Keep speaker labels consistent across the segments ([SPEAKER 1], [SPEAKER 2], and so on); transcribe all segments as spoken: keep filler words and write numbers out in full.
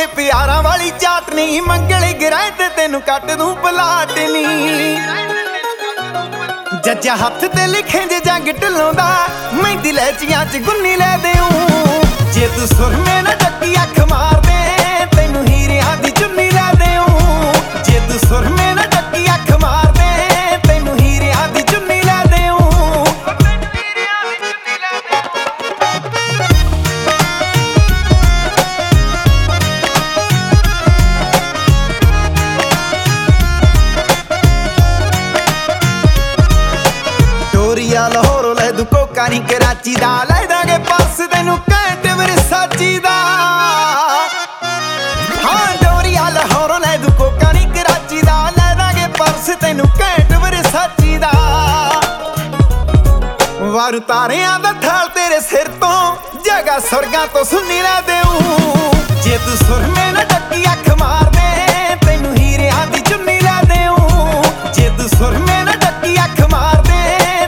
[SPEAKER 1] के प्यारा वाली चाटनी मंगली गिराए ते तेनू कट दूं पलाटनी जज्जा हथ ते लिखे जे जंग ढिल्लों दा मेहंदी लैचियां च गुन्नी लै देऊं जे तू सुरमे ना टक्की अख मार दे तेनू हीरियां दी चुन्नी लै देऊं जे तू सुरमे ना टक्की अख मार दे तेनू हीरियां दी चुन्नी लै देऊं लाहौर लै दू कोका नी कराची दा लै दांगे पर्स तेनू कैंट वरसाची दा हाँ डोरिया लाहौर लै दू कोका नी कराची दा लै दांगे पर्स तेनू कैंट वरसाची दा वारू तारियां दा थाल तेरे सिर तो जगह स्वर्गां तो सुन्नी लै देऊं जे तू सुरमे ना टक्की अख मार दे तेनू हीरियां दी चुन्नी लै देऊं जे तू सुरमे ना टक्की अख मार दे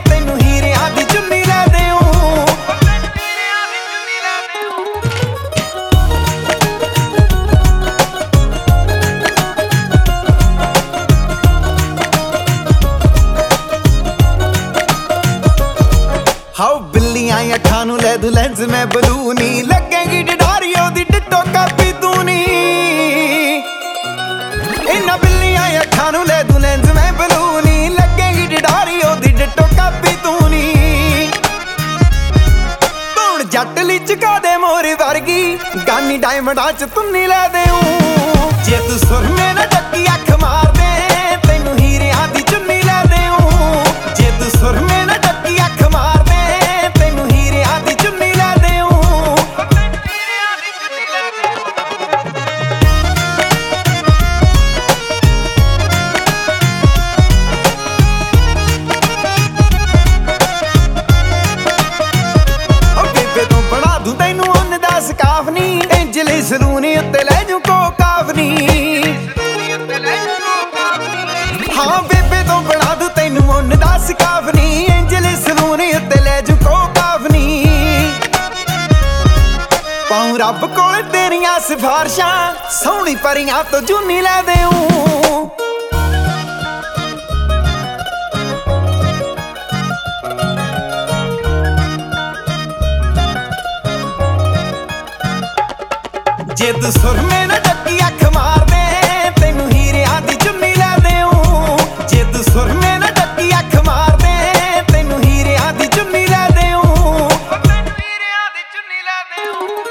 [SPEAKER 1] हाउ बिल्लियां अखां नू लै दू लेंस मैं बलूनी लगेगी डिडारियो दी डिटो कापी तू नी इन्हां बिल्लियां अखां नू लै दू लेंस मैं बलूनी लगेगी डिडारियो दी डिटो कापी तू नी हुण जट ली चका दे मोरी वर्गी गानी डायमंडां च तुन्नी लै देऊं जे तू सुरमे ना टक्की अख मार दे तेनू हीरियां दी चुन्नी लै देऊं जे तू सुरमे ना टक्की अख मार काफनी एंजली सलूनी उत्ते लै जूं कोकावनी हाँ बेबे तो बना दूं तैनू उन दा सकाफनी एंजली सलूनी उत्ते लै जूं कोकावनी पाऊं रब कोल तेरियां सिफारिशां सोहनी परियां तो जूनी लै देऊं जे तू सुरमे ना टक्की अख मार दे तेनू हीरियां दी चुन्नी लै देऊं जे तू सुरमे ना टक्की अख मार दे तेनू हीरियां दी चुन्नी लै देऊं हीरियां दी चुन्नी लै देऊं।